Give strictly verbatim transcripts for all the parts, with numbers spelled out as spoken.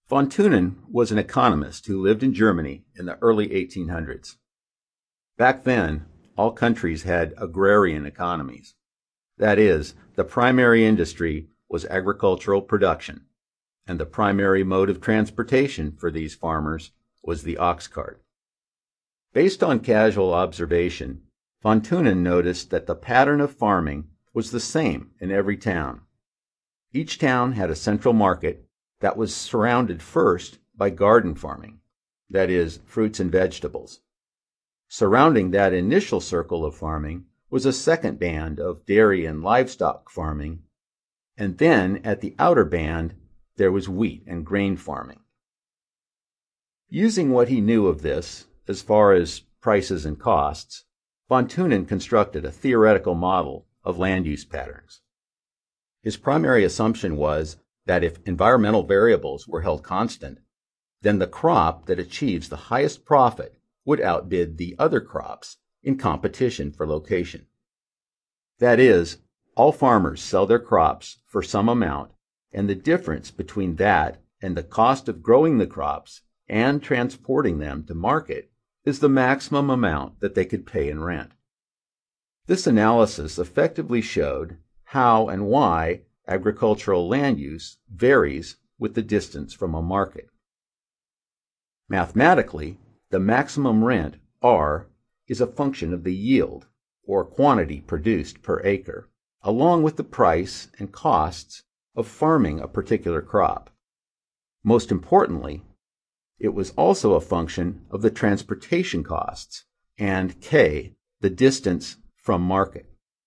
Von Thunen was an economist who lived in Germany in the early eighteen hundreds. Back then, all countries had agrarian economies. That is, the primary industry was agricultural production, and the primary mode of transportation for these farmers was the ox cart. Based on casual observation, Von Thunen noticed that the pattern of farming was the same in every town. Each town had a central market that was surrounded first by garden farming, that is, fruits and vegetables. Surrounding that initial circle of farming was a second band of dairy and livestock farming, and then at the outer band there was wheat and grain farming. Using what he knew of this, as far as prices and costs, Von Thunen constructed a theoretical model of land use patterns. His primary assumption was that if environmental variables were held constant, then the crop that achieves the highest profit would outbid the other crops in competition for location. That is, all farmers sell their crops for some amount, and the difference between that and the cost of growing the crops and transporting them to market is the maximum amount that they could pay in rent. This analysis effectively showed how and why agricultural land use varies with the distance from a market. Mathematically, the maximum rent, R, is a function of the yield, or quantity produced per acre, along with the price and costs of farming a particular crop. Most importantly, it was also a function of the transportation costs, and K, the distance from market.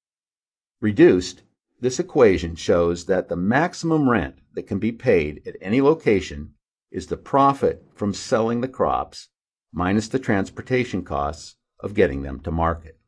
Reduced, this equation shows that the maximum rent that can be paid at any location is the profit from selling the crops minus the transportation costs of getting them to market.